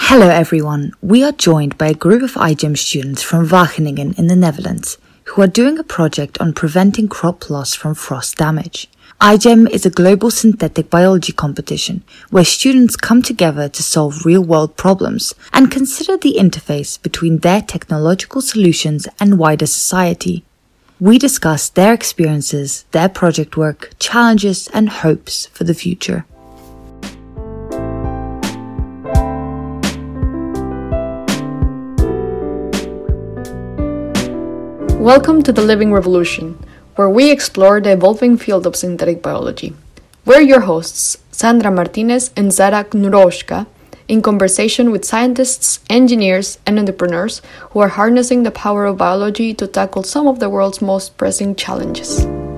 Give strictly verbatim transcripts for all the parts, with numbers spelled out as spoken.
Hello everyone, we are joined by a group of iGEM students from Wageningen in the Netherlands who are doing a project on preventing crop loss from frost damage. iGEM is a global synthetic biology competition where students come together to solve real-world problems and consider the interface between their technological solutions and wider society. We discuss their experiences, their project work, challenges and hopes for the future. Welcome to The Living Revolution, where we explore the evolving field of synthetic biology. We're your hosts, Sandra Martinez and Zara Knuroshka, in conversation with scientists, engineers, and entrepreneurs who are harnessing the power of biology to tackle some of the world's most pressing challenges.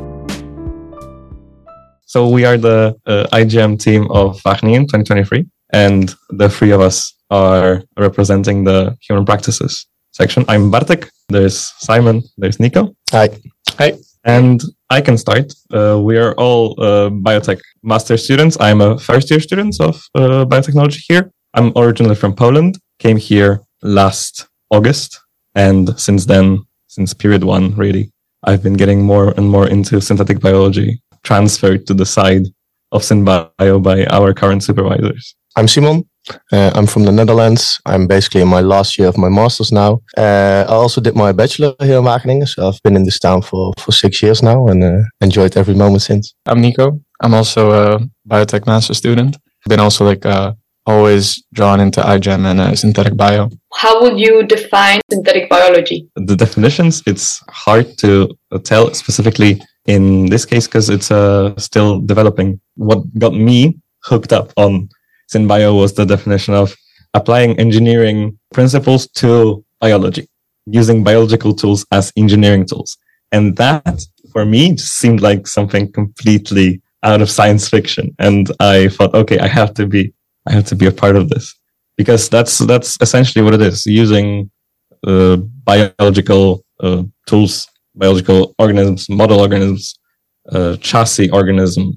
So we are the uh, iGEM team of Wageningen twenty twenty-three, and the three of us are representing the human practices section. I'm Bartek, there's Simon, there's Nico. Hi. Hi. And I can start. Uh, we are all uh, biotech master students. I'm a first year student of uh, biotechnology here. I'm originally from Poland, came here last August. And since then, since period one, really, I've been getting more and more into synthetic biology, transferred to the side of SynBio by our current supervisors. I'm Simon. Uh, I'm from the Netherlands. I'm basically in my last year of my master's now. Uh, I also did my bachelor here in Wageningen, so I've been in this town for, for six years now and uh, enjoyed every moment since. I'm Nico. I'm also a biotech master student. Been also like uh, always drawn into iGEM and uh, synthetic bio. How would you define synthetic biology? The definitions, it's hard to tell specifically in this case because it's uh, still developing. What got me hooked up on SynBio was the definition of applying engineering principles to biology, using biological tools as engineering tools. And that, for me, just seemed like something completely out of science fiction. And I thought, okay, I have to be, I have to be a part of this because that's, that's essentially what it is, using uh, biological uh, tools, biological organisms, model organisms, uh, chassis organism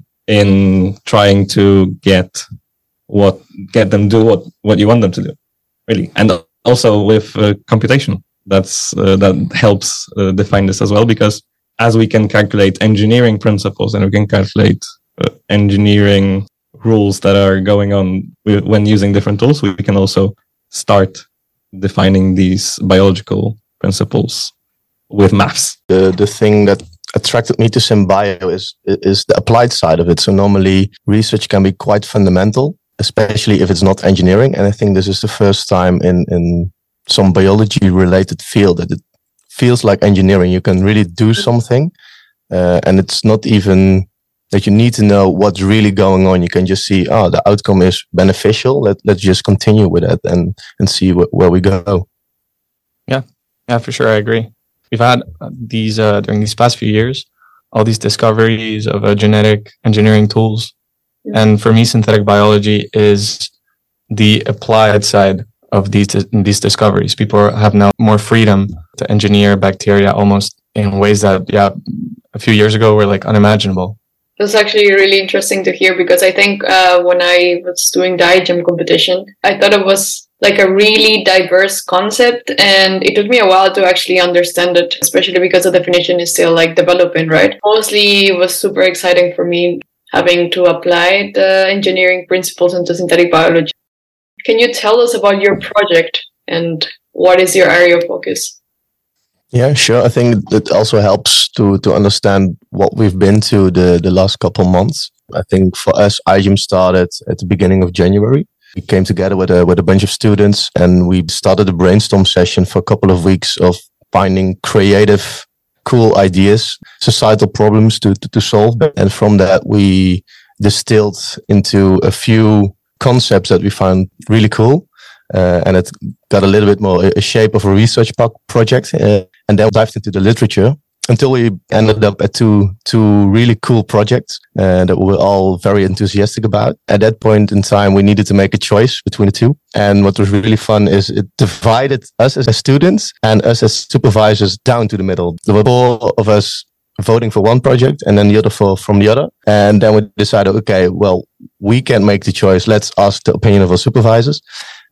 in trying to get what get them do what what you want them to do, really. And also with uh, computation, that's uh, that helps uh, define this as well, because as we can calculate engineering principles and we can calculate uh, engineering rules that are going on with, when using different tools, we can also start defining these biological principles with maths. The the thing that attracted me to SynBio is is the applied side of it. So normally research can be quite fundamental, especially if it's not engineering. And I think this is the first time in, in some biology related field that it feels like engineering. You can really do something. Uh, and it's not even that you need to know what's really going on. You can just see, oh, the outcome is beneficial. Let, let's just continue with it and, and see wh- where we go. Yeah, yeah, for sure. I agree. We've had these, uh, during these past few years, all these discoveries of uh, genetic engineering tools. And for me, synthetic biology is the applied side of these these discoveries. People have now more freedom to engineer bacteria almost in ways that, yeah, a few years ago were like unimaginable. That's actually really interesting to hear, because I think uh, when I was doing the iGEM competition, I thought it was like a really diverse concept, and it took me a while to actually understand it, especially because the definition is still like developing, right? Mostly it was super exciting for me having to apply the engineering principles into synthetic biology. Can you tell us about your project and what is your area of focus? Yeah, sure. I think it also helps to, to understand what we've been to the, the last couple months. I think for us, iGEM started at the beginning of January. We came together with a, with a bunch of students and we started a brainstorm session for a couple of weeks of finding creative cool ideas, societal problems to, to, to solve. And from that, we distilled into a few concepts that we found really cool. Uh, and it got a little bit more a shape of a research project. Uh, and then dived into the literature until we ended up at two, two really cool projects uh, that we were all very enthusiastic about. At that point in time, we needed to make a choice between the two. And what was really fun is it divided us as students and us as supervisors down to the middle. There were four of us voting for one project and then the other for from the other. And then we decided, okay, well, we can't make the choice. Let's ask the opinion of our supervisors.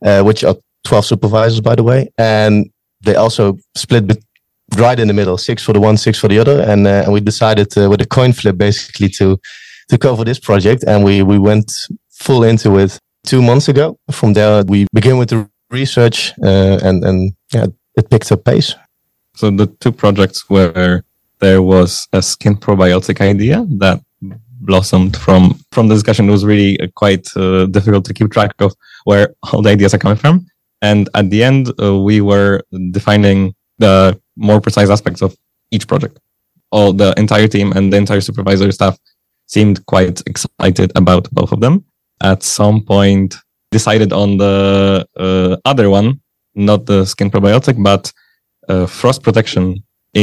uh, which are twelve supervisors, by the way. And they also split bet- right in the middle, six for the one, six for the other. And, uh, and we decided uh, with a coin flip basically to to cover this project. And we, we went full into it two months ago. From there, we began with the research uh, and, and yeah, it picked up pace. So the two projects where there was a skin probiotic idea that blossomed from, from the discussion. It was really uh, quite uh, difficult to keep track of where all the ideas are coming from. And at the end, uh, we were defining the more precise aspects of each project. All the entire team and the entire supervisory staff seemed quite excited about both of them. At some point, decided on the uh, other one, not the skin probiotic, but uh, frost protection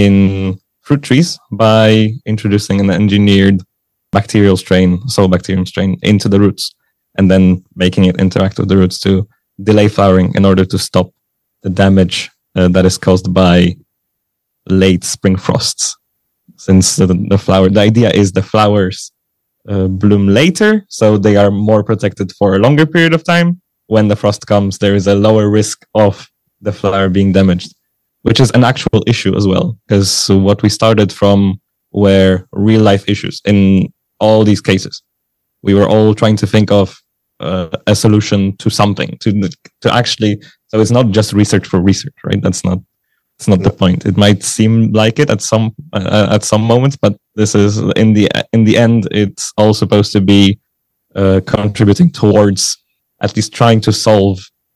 in fruit trees by introducing an engineered bacterial strain, Solobacterium strain, into the roots, and then making it interact with the roots to delay flowering in order to stop the damage uh, that is caused by late spring frosts. Since the, the flower, the idea is the flowers uh, bloom later, so they are more protected for a longer period of time. When the frost comes, there is a lower risk of the flower being damaged, which is an actual issue as well, because what we started from were real life issues in all these cases. We were all trying to think of uh, a solution to something, to to actually, so it's not just research for research, right? That's not, it's not the point. It might seem like it at some, uh, at some moments, but this is, in the, in the end, it's all supposed to be uh, contributing towards at least trying to solve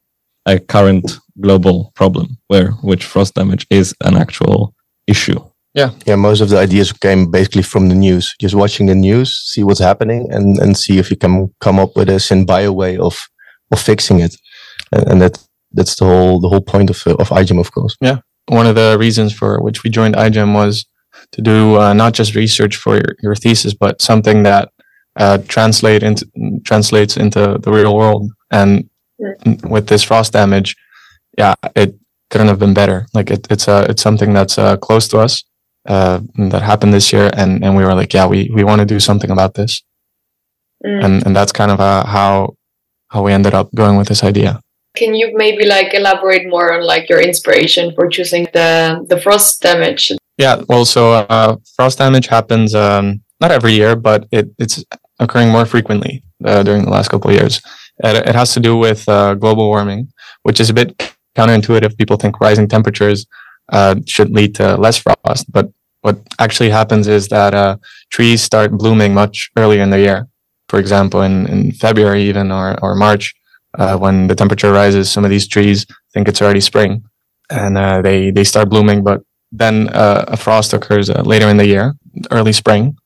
a current global problem where, which frost damage is an actual issue. Yeah. Yeah. Most of the ideas came basically from the news, just watching the news, see what's happening and, and see if you can come up with a synbio way of, of fixing it. And, and that, that's the whole, the whole point of, of iGEM, of course. Yeah. One of the reasons for which we joined iGEM was to do uh, not just research for your, your thesis, but something that uh, translate into, translates into the real world. And with this frost damage, yeah, it couldn't have been better. Like it, it's uh, it's something that's uh, close to us. Uh, that happened this year, and, and we were like, yeah, we, we want to do something about this, mm. and and that's kind of uh, how how we ended up going with this idea. Can you maybe like elaborate more on like your inspiration for choosing the the frost damage? Yeah, well, so uh, frost damage happens um, not every year, but it it's occurring more frequently uh, during the last couple of years. It, it has to do with uh, global warming, which is a bit counterintuitive. People think rising temperatures uh, should lead to less frost, but what actually happens is that uh, trees start blooming much earlier in the year. For example, in, in February even or, or March, uh, when the temperature rises, some of these trees think it's already spring and uh, they, they start blooming. But then uh, a frost occurs uh, later in the year, early spring,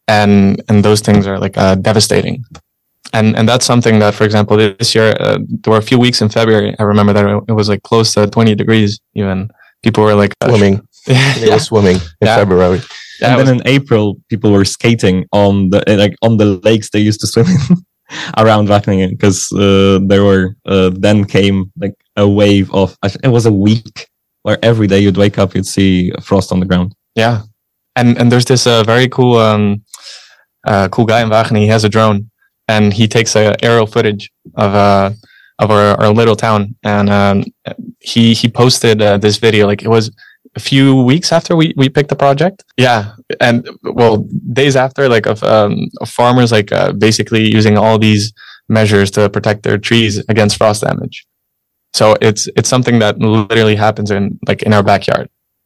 and and those things are like uh, devastating. And and that's something that, for example, this year, uh, there were a few weeks in February. I remember that it was like close to twenty degrees even. People were like... Uh, swimming. They were swimming in yeah. February. Yeah, and then was, in April, people were skating on the like on the lakes they used to swim in around Wageningen, because uh, there were uh, then came like a wave of, it was a week where every day you'd wake up, you'd see frost on the ground. Yeah. And and there's this uh, very cool um, uh, cool guy in Wageningen. He has a drone and he takes uh, aerial footage of uh, of our, our little town. And um, he he posted uh, this video, like it was a few weeks after we, we picked the project. Yeah. And well, days after, like of, um, of farmers, like uh, basically using all these measures to protect their trees against frost damage. So it's, it's something that literally happens in like in our backyard.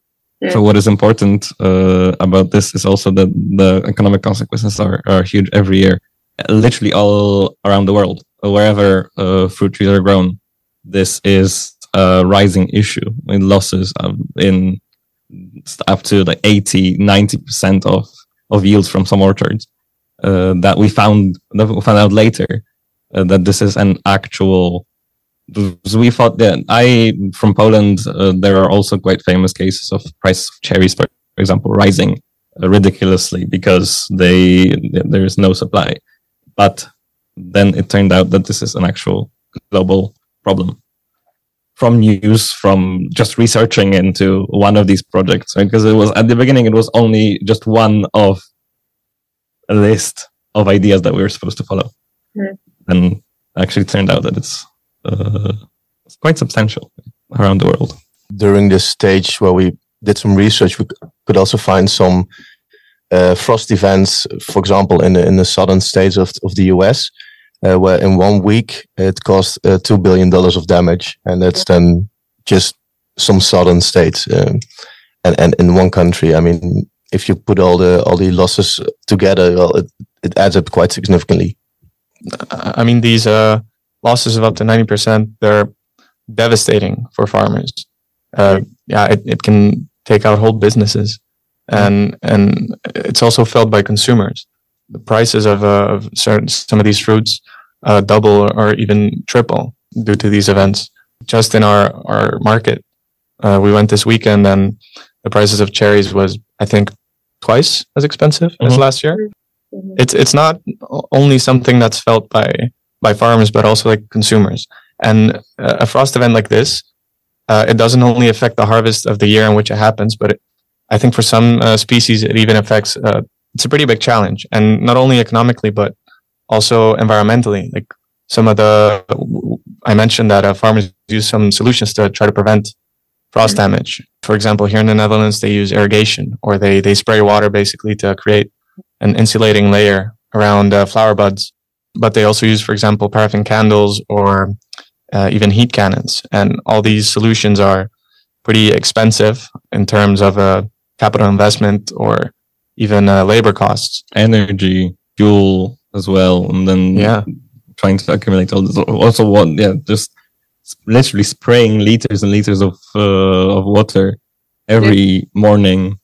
So what is important uh, about this is also that the economic consequences are, are huge every year, literally all around the world, wherever uh, fruit trees are grown. This is a rising issue with losses um, in up to like eighty, ninety percent of, of yields from some orchards uh, that we found, that we found out later uh, that this is an actual. So we thought that I, from Poland, uh, there are also quite famous cases of price of cherries, for example, rising uh, ridiculously because they, there is no supply. But then it turned out that this is an actual global problem. From news, from just researching into one of these projects, right? Because it was at the beginning, it was only just one of a list of ideas that we were supposed to follow. Mm. And actually it turned out that it's Uh, It's quite substantial around the world. During this stage where we did some research, we could also find some uh, frost events, for example, in the, in the southern states of, of the U S, uh, where in one week it caused uh, two billion dollars of damage. And that's then just some southern states um, and, and in one country. I mean, if you put all the all the losses together, well, it, it adds up quite significantly. I mean, these uh, losses of up to ninety percent, they're devastating for farmers. Uh, yeah, it, it can take out whole businesses. And and it's also felt by consumers. The prices of, uh, of certain some of these fruits uh, double or even triple due to these events. Just in our, our market, uh, we went this weekend and the prices of cherries was, I think, twice as expensive mm-hmm. as last year. Mm-hmm. It's it's not only something that's felt by by farmers, but also like consumers. And uh, a frost event like this, uh, it doesn't only affect the harvest of the year in which it happens, but it, I think for some uh, species, it even affects, uh, it's a pretty big challenge. And not only economically, but also environmentally. Like some of the, I mentioned that uh, farmers use some solutions to try to prevent frost mm-hmm. damage. For example, here in the Netherlands, they use irrigation, or they, they spray water basically to create an insulating layer around uh, flower buds. But they also use, for example, paraffin candles or uh, even heat cannons. And all these solutions are pretty expensive in terms of uh, capital investment or even uh, labor costs. Energy, fuel as well. And then yeah. trying to accumulate all this. Also, what, yeah, just literally spraying liters and liters of uh, of water every yeah. morning.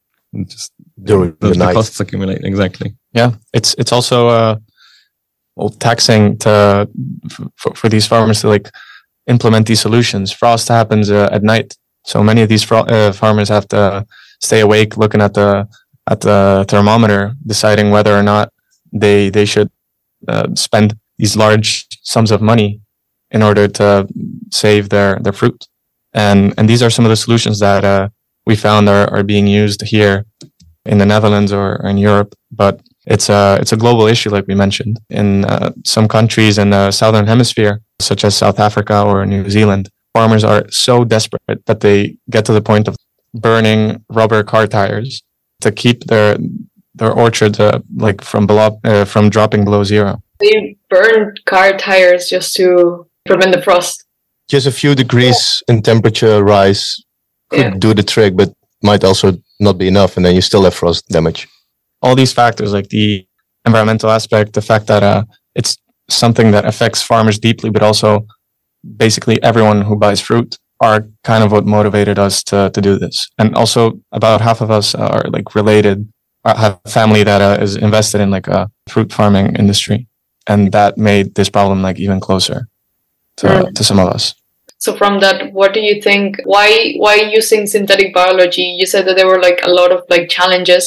Just during the, the, the night. costs accumulate, exactly. Yeah, it's it's also uh, well, taxing to for, for these farmers to like implement these solutions. Frost happens uh, at night, so many of these fro- uh, farmers have to stay awake, looking at the at the thermometer, deciding whether or not they they should uh, spend these large sums of money in order to save their their fruit. And and these are some of the solutions that uh, we found are, are being used here in the Netherlands or, or in Europe. But it's a it's a global issue, like we mentioned. In uh, some countries in the southern hemisphere, such as South Africa or New Zealand, farmers are so desperate that they get to the point of burning rubber car tires to keep their their orchards uh, like from below uh, from dropping below zero. They burned car tires just to prevent the frost. Just a few degrees yeah. in temperature rise could yeah. do the trick, but might also not be enough, and then you still have frost damage. All these factors, like the environmental aspect, the fact that uh, it's something that affects farmers deeply, but also basically everyone who buys fruit, are kind of what motivated us to to do this. And also, about half of us are like related, uh, have family that uh, is invested in like a fruit farming industry, and that made this problem like even closer to mm. to some of us. So from that, what do you think? Why why using synthetic biology? You said that there were like a lot of like challenges,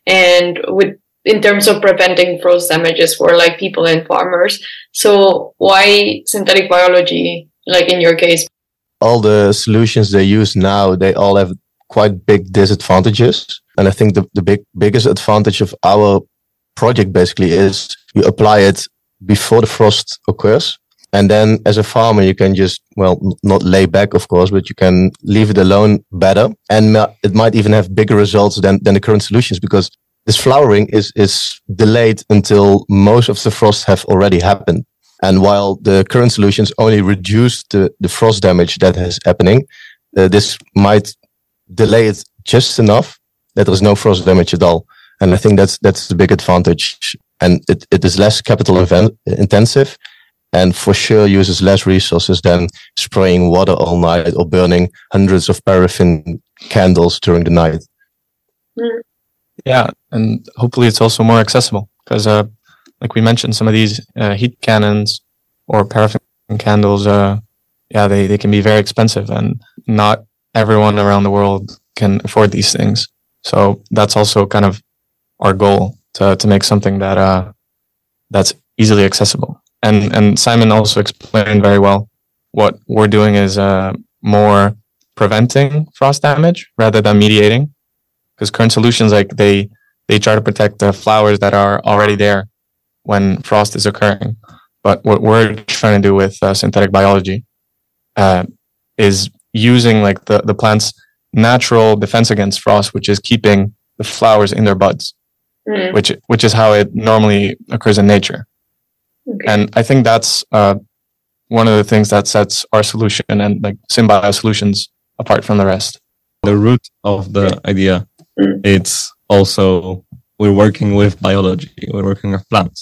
and with in terms of preventing frost damages for like people and farmers. So why synthetic biology? Like in your case, all the solutions they use now, they all have quite big disadvantages. And I think the the big biggest advantage of our project basically is you apply it before the frost occurs. And then as a farmer, you can just, well, not lay back, of course, but you can leave it alone better. And it might even have bigger results than, than the current solutions, because this flowering is, is delayed until most of the frosts have already happened. And while the current solutions only reduce the, the frost damage that is happening, uh, this might delay it just enough that there is no frost damage at all. And I think that's, that's the big advantage. And it, it is less capital event, intensive. And for sure uses less resources than spraying water all night or burning hundreds of paraffin candles during the night. Yeah, and hopefully it's also more accessible because, uh, like we mentioned, some of these uh, heat cannons or paraffin candles, uh, yeah, they, they can be very expensive, and not everyone around the world can afford these things. So that's also kind of our goal, to to make something that uh, that's easily accessible. And and Simon also explained very well what we're doing is uh, more preventing frost damage rather than mediating, because current solutions, like they they try to protect the flowers that are already there when frost is occurring. But what we're trying to do with uh, synthetic biology, uh, is using like the, the plant's natural defense against frost, which is keeping the flowers in their buds, mm. which which is how it normally occurs in nature. Okay. And I think that's uh, one of the things that sets our solution and like Synbio solutions apart from the rest. The root of the idea, mm. it's also we're working with biology, we're working with plants.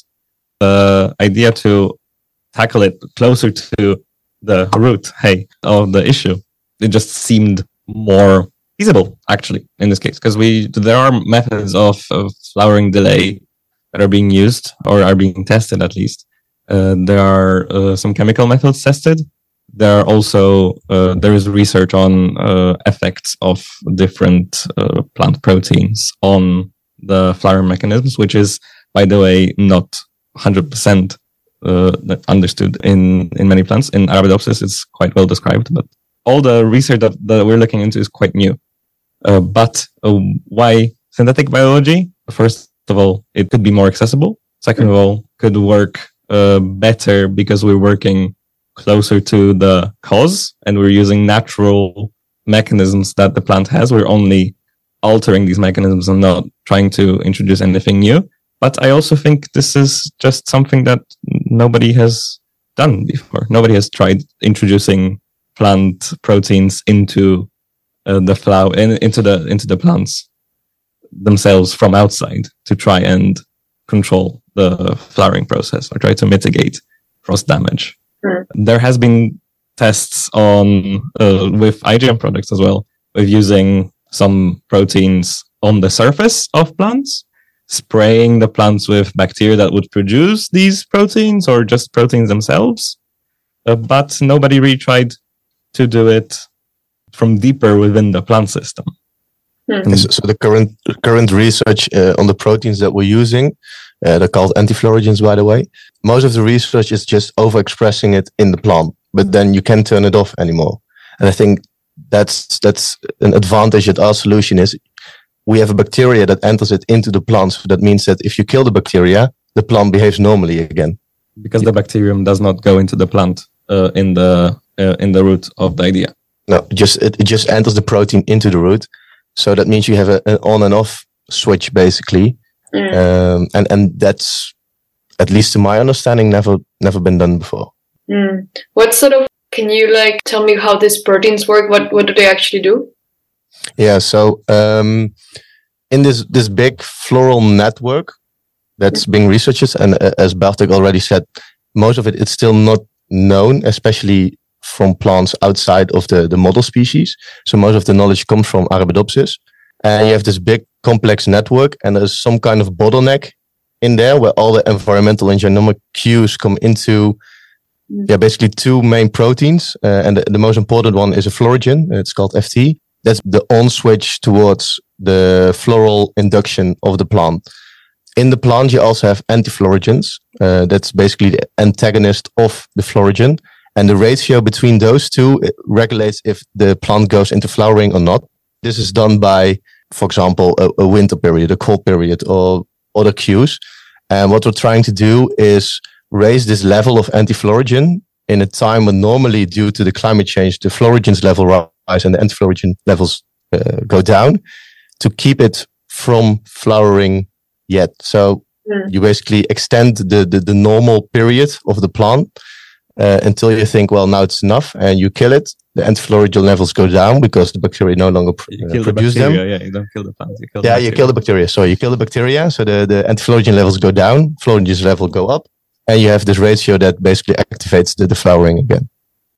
The idea to tackle it closer to the root, hey, of the issue, it just seemed more feasible, actually, in this case, because we there are methods of, of flowering delay that are being used or are being tested at least. Uh, there are uh, some chemical methods tested. There are also uh, there is research on uh, effects of different uh, plant proteins on the flowering mechanisms, which is, by the way, not one hundred percent uh, understood in, in many plants. In Arabidopsis, it's quite well described, but all the research that, that we're looking into is quite new. Uh, but uh, why synthetic biology? First of all, it could be more accessible. Second of all, could work uh, better because we're working closer to the cause and we're using natural mechanisms that the plant has. We're only altering these mechanisms and not trying to introduce anything new. But I also think this is just something that nobody has done before. Nobody has tried introducing plant proteins into uh, the flower, in, into the into the plants themselves from outside to try and control the flowering process or try to mitigate frost damage. Mm. There has been tests on uh, with I G M products as well, with using some proteins on the surface of plants, spraying the plants with bacteria that would produce these proteins or just proteins themselves. Uh, but nobody really tried to do it from deeper within the plant system. Hmm. So, so the current current research uh, on the proteins that we're using, uh, they're called antiflorogens, by the way. Most of the research is just overexpressing it in the plant, but then you can't turn it off anymore. And I think that's that's an advantage that our solution is. We have a bacteria that enters it into the plant. So that means that if you kill the bacteria, the plant behaves normally again. Because the bacterium does not go into the plant uh, in the uh, in the root of the idea. No, just it, it just enters the protein into the root. So that means you have a, an on and off switch, basically. Mm. Um, and, and that's, at least to my understanding, never never been done before. Mm. What sort of, can you like tell me how these proteins work? What what do they actually do? Yeah, so um, in this this big floral network that's mm. being researched, and uh, as Bartek already said, most of it it's still not known, especially from plants outside of the, the model species. So most of the knowledge comes from Arabidopsis. And you have this big complex network, and there's some kind of bottleneck in there where all the environmental and genomic cues come into, yeah, basically two main proteins. Uh, and the, the most important one is a florigen. It's called F T. That's the on switch towards the floral induction of the plant. In the plant, you also have antiflorogens. Uh, that's basically the antagonist of the florigen. And the ratio between those two regulates if the plant goes into flowering or not. This is done by, for example, a, a winter period, a cold period, or other cues. And what we're trying to do is raise this level of antiflorogen in a time when normally, due to the climate change, the florogens level rise and the antiflorogen levels uh, go down, to keep it from flowering yet. So mm. you basically extend the, the, the normal period of the plant Uh, until you think, well, now it's enough, and you kill it. The antiflorogen levels go down because the bacteria no longer pr- uh, produce the them. Yeah, you don't kill the plant. You kill yeah, the you kill the bacteria. Sorry, you kill the bacteria. So the, the antiflorogen levels go down, florogens level go up, and you have this ratio that basically activates the, the flowering again.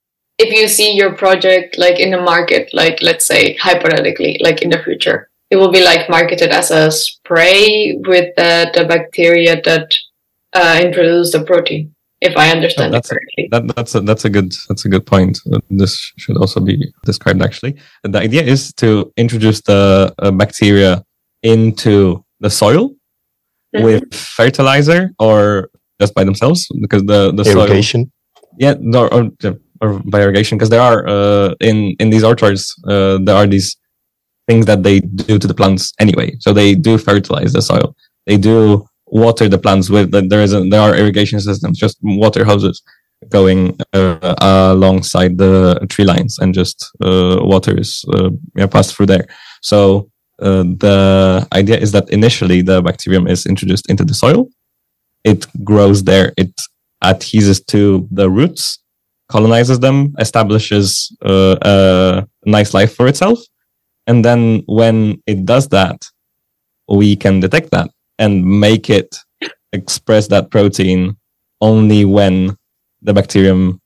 If you see your project like in the market, like let's say hypothetically, like in the future, it will be like marketed as a spray with the, the bacteria that uh, introduce the protein. If I understand oh, that's it correctly, a, that, that's a, that's a good that's a good point. Uh, this should also be described. Actually, the idea is to introduce the uh, bacteria into the soil mm-hmm. with fertilizer or just by themselves, because the the irrigation. Soil, yeah, or, or, or by irrigation, because there are uh, in in these orchards uh, there are these things that they do to the plants anyway. So they do fertilize the soil. They do water the plants with, there is a, there are irrigation systems, just water hoses. going uh, alongside the tree lines, and just uh, water is uh, yeah, passed through there. So uh, the idea is that initially the bacterium is introduced into the soil. It grows there. It adheres to the roots, colonizes them, establishes uh, a nice life for itself. And then when it does that, we can detect that and make it express that protein only when the bacterium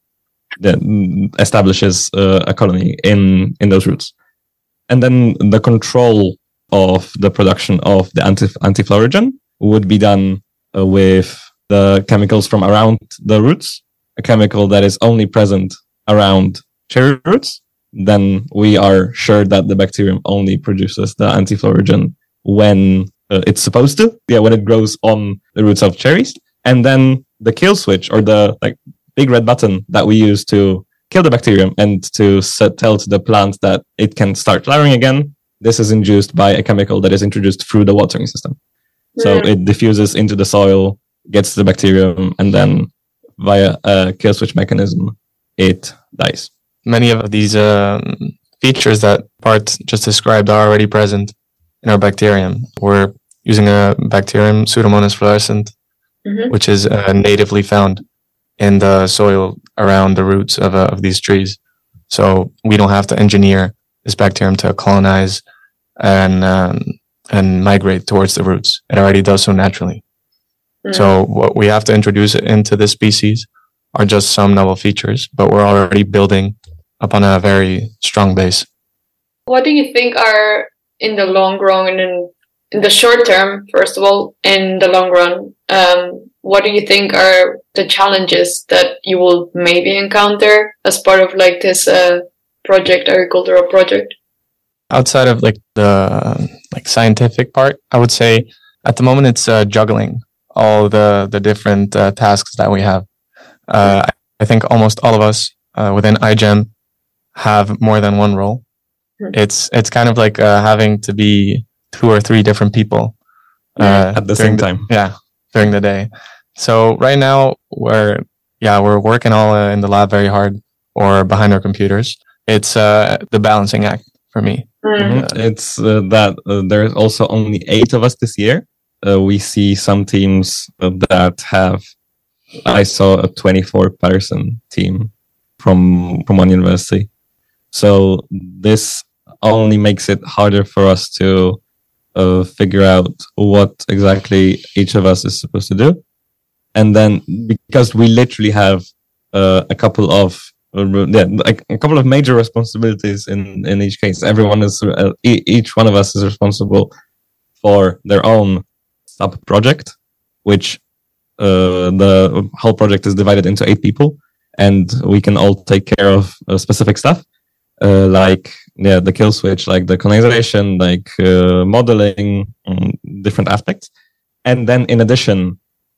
establishes uh, a colony in, in those roots. And then the control of the production of the anti antiflorigen would be done uh, with the chemicals from around the roots, a chemical that is only present around cherry roots. Then we are sure that the bacterium only produces the antiflorigen when uh, it's supposed to. Yeah, when it grows on the roots of cherries. And then the kill switch, or the like big red button that we use to kill the bacterium and to set, tell to the plant that it can start flowering again. This is induced by a chemical that is introduced through the watering system. Yeah. So it diffuses into the soil, gets the bacterium, and then via a kill switch mechanism, it dies. Many of these um, features that Bart just described are already present in our bacterium. We're using a bacterium, Pseudomonas fluorescens, mm-hmm. which is uh, natively found in the soil around the roots of, uh, of these trees. So we don't have to engineer this bacterium to colonize and um, and migrate towards the roots. It already does so naturally. Mm. So what we have to introduce into this species are just some novel features, but we're already building upon a very strong base. What do you think are, in the long run and in, in the short term, first of all, in the long run, um, what do you think are the challenges that you will maybe encounter as part of like this uh, project, agricultural project? Outside of like the like scientific part, I would say at the moment it's uh, juggling all the the different uh, tasks that we have. Uh, I think almost all of us uh, within iGEM have more than one role. Mm-hmm. It's it's kind of like uh, having to be two or three different people uh, at the same time. The, yeah, during the day. So right now we're yeah we're working all uh, in the lab very hard or behind our computers. It's uh, the balancing act for me. Mm-hmm. It's uh, that uh, there's also only eight of us this year. Uh, we see some teams uh, that have. I saw a twenty-four person team from from one university. So this only makes it harder for us to uh, figure out what exactly each of us is supposed to do. And then because we literally have uh, a couple of uh, yeah, like a couple of major responsibilities in, in each case. Everyone is uh, e- each one of us is responsible for their own sub project, which uh, the whole project is divided into eight people, and we can all take care of uh, specific stuff. Uh, like yeah, the kill switch, like the colonization, like uh, modeling, um, different aspects. And then in addition,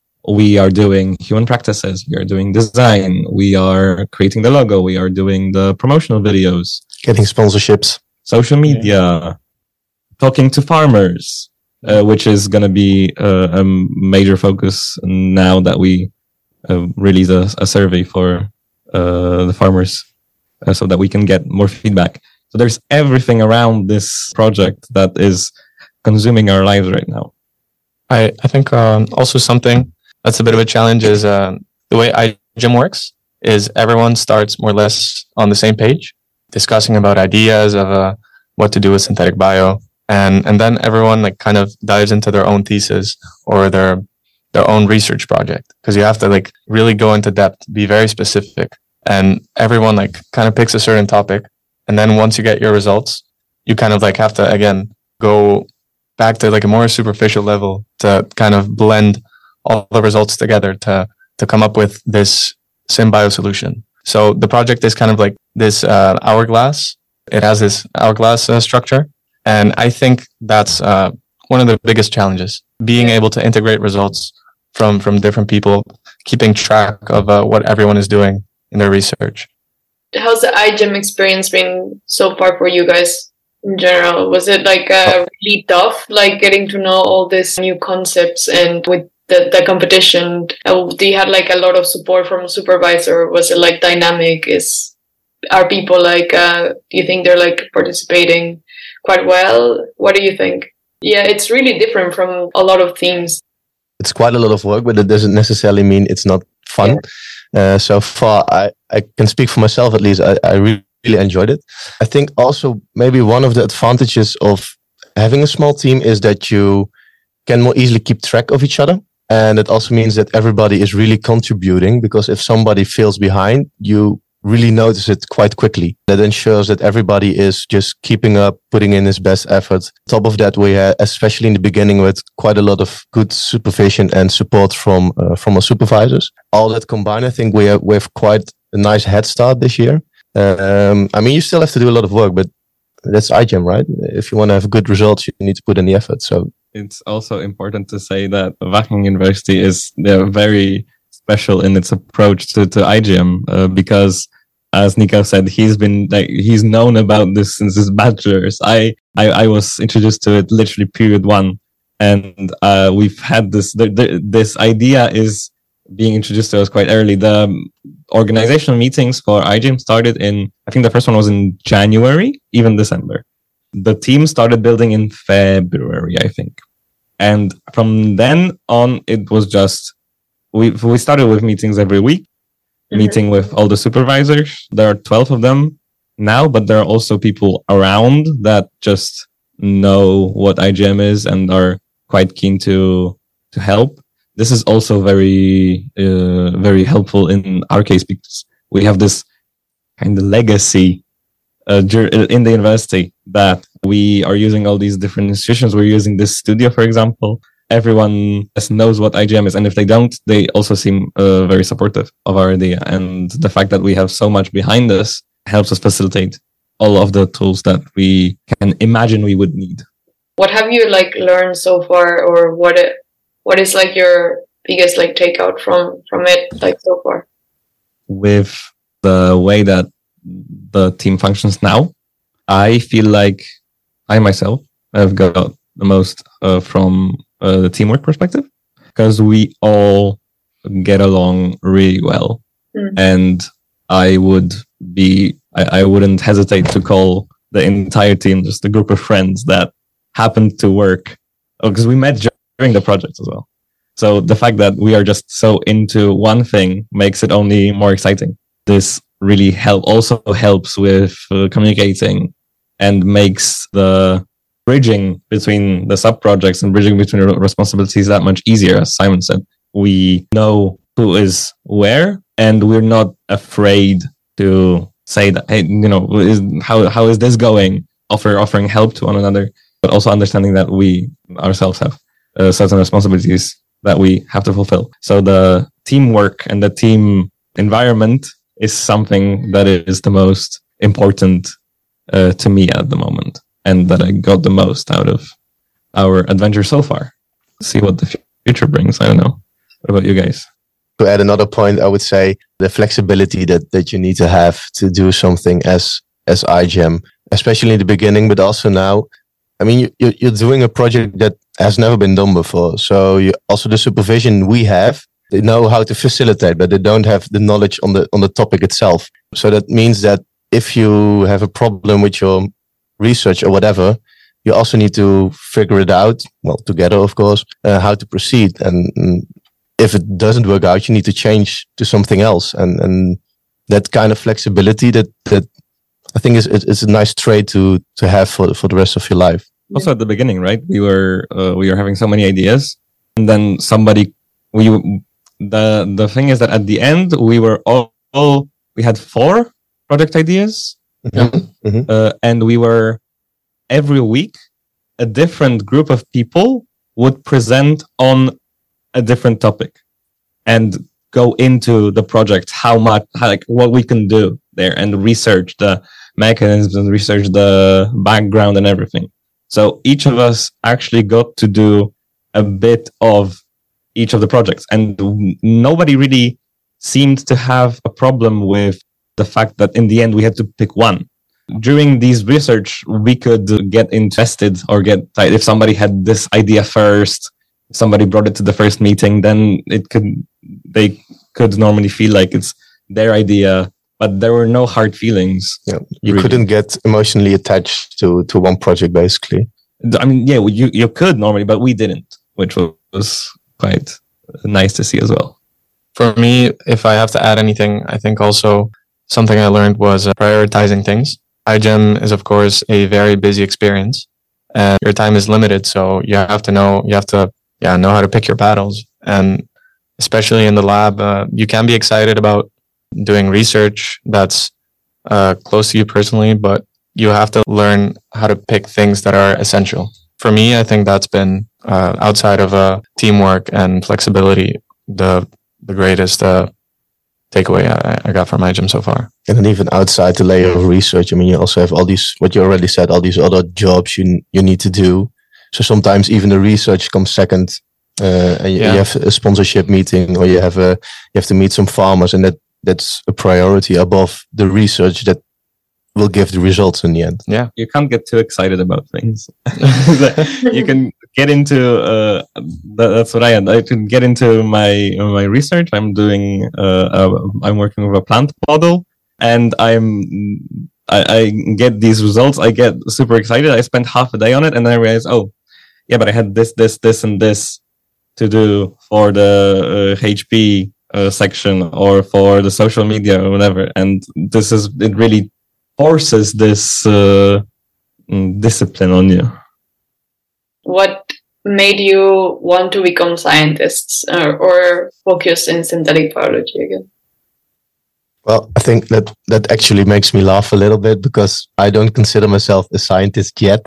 we are doing human practices, we are doing design, we are creating the logo, we are doing the promotional videos, getting sponsorships, social media, yeah. talking to farmers, uh, which is going to be uh, a major focus now that we uh, release a, a survey for uh, the farmers. Uh, so that we can get more feedback. So there's everything around this project that is consuming our lives right now. I, I think um, also something that's a bit of a challenge is uh, the way iGEM works is everyone starts more or less on the same page, discussing about ideas of uh, what to do with synthetic bio. And, and then everyone like kind of dives into their own thesis or their, their own research project. Cause you have to like really go into depth, be very specific. And everyone like kind of picks a certain topic. And then once you get your results, you kind of like have to, again, go back to like a more superficial level to kind of blend all the results together to, to come up with this SynBio solution. So the project is kind of like this uh, hourglass. It has this hourglass uh, structure. And I think that's uh, one of the biggest challenges, being able to integrate results from, from different people, keeping track of uh, what everyone is doing in their research. How's the iGEM experience been so far for you guys in general? Was it like uh, really tough, like getting to know all these new concepts and with the, the competition? Uh, do you had like a lot of support from a supervisor? Was it like dynamic? Is are people like? Uh, do you think they're like participating quite well? What do you think? Yeah, it's really different from a lot of themes. It's quite a lot of work, but it doesn't necessarily mean it's not fun. Yeah. Uh, so far, I, I can speak for myself at least. I, I really, really enjoyed it. I think also maybe one of the advantages of having a small team is that you can more easily keep track of each other. And it also means that everybody is really contributing, because if somebody feels behind, you really notice it quite quickly. That ensures that everybody is just keeping up, putting in his best effort. Top of that, we had, especially in the beginning, with quite a lot of good supervision and support from uh, from our supervisors. All that combined, I think we have, we have quite a nice head start this year. Um, I mean, you still have to do a lot of work, but that's iGEM, right? If you want to have good results, you need to put in the effort. So it's also important to say that Wageningen University is they're very special in its approach to, to iGEM uh, because, as Nico said, he's been like he's known about this since his bachelor's. I, I, I was introduced to it literally period one, and uh, we've had this. The, the, this idea is being introduced to us quite early. The organizational meetings for iGEM started in, I think the first one was in January, even December. The team started building in February, I think, and from then on, it was just we we started with meetings every week. Mm-hmm. Meeting with all the supervisors. There are twelve of them now, but there are also people around that just know what iGEM is and are quite keen to to help. This is also very uh, very helpful in our case because we have this kind of legacy uh, in the university that we are using all these different institutions. We're using this studio, for example. Everyone just knows what iGEM is, and if they don't, they also seem uh, very supportive of our idea. And the fact that we have so much behind us helps us facilitate all of the tools that we can imagine we would need. What have you like learned so far, or what it, what is like your biggest like takeout from from it like so far? With the way that the team functions now, I feel like I myself have got the most uh, from uh, the teamwork perspective, because we all get along really well. Mm. And I would be, I, I wouldn't hesitate to call the entire team just a group of friends that happened to work, because oh, we met during the project as well. So the fact that we are just so into one thing makes it only more exciting. This really help also helps with uh, communicating and makes the bridging between the sub-projects and bridging between responsibilities that much easier. As Simon said, we know who is where, and we're not afraid to say that, hey, you know, is, how how is this going? Offer offering help to one another, but also understanding that we ourselves have uh, certain responsibilities that we have to fulfill. So the teamwork and the team environment is something that is the most important uh, to me at the moment, and that I got the most out of our adventure so far. See what the future brings. I don't know. What about you guys? To add another point, I would say the flexibility that, that you need to have to do something as as iGEM, especially in the beginning, but also now. I mean, you, you're doing a project that has never been done before. So you, also the supervision we have, they know how to facilitate, but they don't have the knowledge on the on the topic itself. So that means that if you have a problem with your research or whatever, you also need to figure it out, well, together, of course, uh, how to proceed. And, and if it doesn't work out, you need to change to something else. And, and that kind of flexibility that, that I think is, it's a nice trait to, to have for, for the rest of your life. Also at the beginning, right? We were, uh, we were having so many ideas, and then somebody, we, the, the thing is that at the end, we were all, all we had four project ideas. Mm-hmm. Mm-hmm. Uh, and we were every week a different group of people would present on a different topic and go into the project, how much, how, like what we can do there, and research the mechanisms and research the background and everything. So each of us actually got to do a bit of each of the projects, and nobody really seemed to have a problem with the fact that in the end we had to pick one. During these research, we could get invested or get tight if somebody had this idea first, somebody brought it to the first meeting, then it could they could normally feel like it's their idea, but there were no hard feelings. Yeah, you really. couldn't get emotionally attached to to one project, basically. I mean, yeah, you you could normally, but we didn't, which was quite nice to see as well. For me, if I have to add anything, I think also something I learned was uh, prioritizing things. iGEM is, of course, a very busy experience, and your time is limited. So you have to know, you have to, yeah, know how to pick your battles. And especially in the lab, uh, you can be excited about doing research that's uh, close to you personally, but you have to learn how to pick things that are essential. For me, I think that's been uh, outside of uh, teamwork and flexibility, the the greatest uh, takeaway I, I got from iGEM so far. And then even outside the layer of research, I mean, you also have all these, what you already said, all these other jobs you you need to do. So sometimes even the research comes second. Uh, and you, Yeah. you have a sponsorship meeting, or you have a you have to meet some farmers, and that that's a priority above the research that will give the results in the end. Yeah. You can't get too excited about things. You can get into uh, that, that's what I had. I can get into my my research. I'm doing. Uh, uh, I'm working with a plant model, and I'm. I, I get these results. I get super excited. I spend half a day on it, and then I realize, oh, yeah, but I had this, this, this, and this to do for the uh, H P uh, section or for the social media or whatever. And this is it. Really forces this uh, discipline on you. What made you want to become scientists or, or focus in synthetic biology again? Well, I think that that actually makes me laugh a little bit, because I don't consider myself a scientist yet.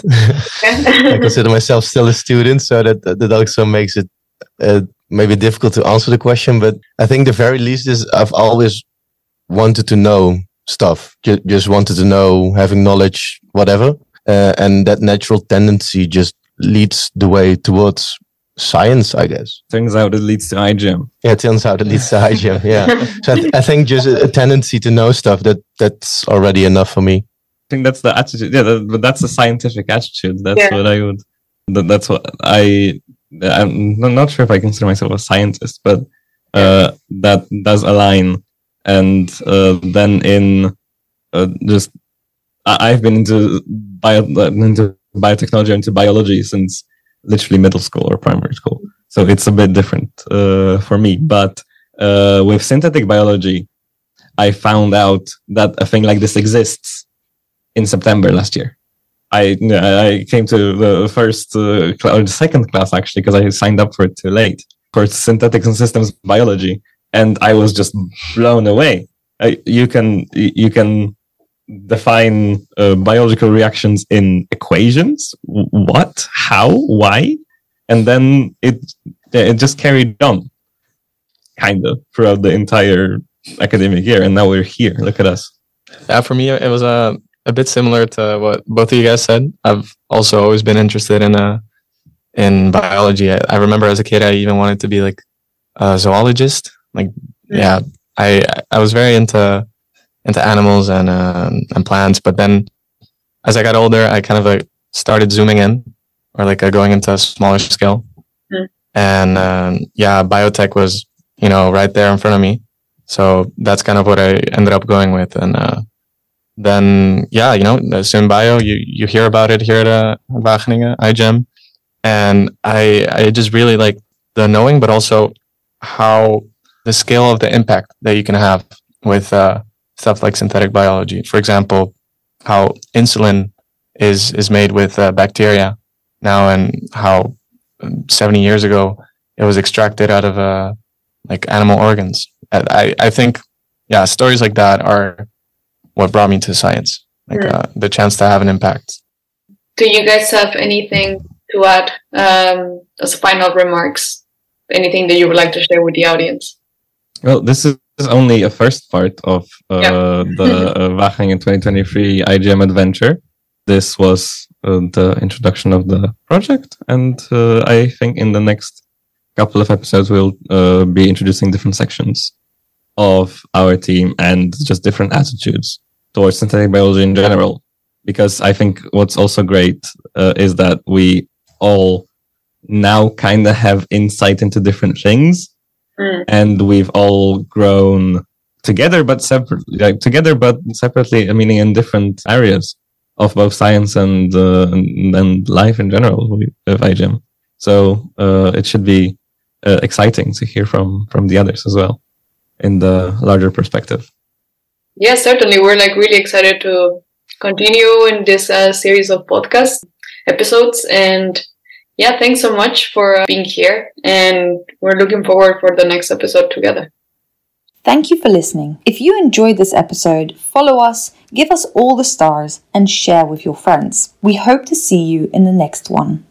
I consider myself still a student, so that that also makes it uh, maybe difficult to answer the question. But I think the very least is I've always wanted to know stuff, just, just wanted to know, having knowledge, whatever. Uh, and that natural tendency just leads the way towards science, I guess. Turns out it leads to iGEM. Yeah, it turns out it leads to iGEM. Yeah. So I, th- I think just a, a tendency to know stuff, that that's already enough for me. I think that's the attitude. Yeah, that, but that's the scientific attitude. That's Yeah. what I would. That, that's what I. I'm not sure if I consider myself a scientist, but uh, that does align. And uh, then in uh, just, I, I've been into bio into biotechnology, into biology since literally middle school or primary school. So it's a bit different uh, for me. But uh, with synthetic biology, I found out that a thing like this exists in September last year. I I came to the first uh, cl- or the second class actually, because I signed up for it too late, for synthetics and systems biology, and I was just blown away. Uh, you can you can define uh, biological reactions in equations. What? How? Why? And then it it just carried on, kind of, throughout the entire academic year, and now we're here. Look at us. Yeah, for me, it was a a bit similar to what both of you guys said. I've also always been interested in uh in biology. I, I remember as a kid, I even wanted to be like a zoologist. Like, yeah, I I was very into into animals and um, and plants. But then, as I got older, I kind of like started zooming in, or like uh, going into a smaller scale. Mm. And um, yeah, biotech was, you know, right there in front of me. So that's kind of what I ended up going with. And uh, then, yeah, you know, SynBio, you, you hear about it here at uh, Wageningen, iGEM. And I, I just really like the knowing, but also how the scale of the impact that you can have with uh, stuff like synthetic biology. For example, how insulin is, is made with uh, bacteria now, and how seventy years ago it was extracted out of uh, like animal organs. I, I think, yeah, stories like that are what brought me to science, like Mm. uh, the chance to have an impact. Do you guys have anything to add um, as final remarks? Anything that you would like to share with the audience? Well, this is only a first part of uh, Yeah. the uh, Wageningen twenty twenty-three iGEM adventure. This was uh, the introduction of the project, and uh, I think in the next couple of episodes we'll uh, be introducing different sections of our team and just different attitudes towards synthetic biology in general. Because I think what's also great uh, is that we all now kind of have insight into different things. Mm. And we've all grown together, but separately, like together, but separately, meaning in different areas of both science and, uh, and, and life in general with iGEM. So, uh, it should be uh, exciting to hear from, from the others as well in the larger perspective. Yeah, certainly. We're like really excited to continue in this uh, series of podcast episodes. And yeah, thanks so much for uh, being here. And we're looking forward for the next episode together. Thank you for listening. If you enjoyed this episode, follow us, give us all the stars, and share with your friends. We hope to see you in the next one.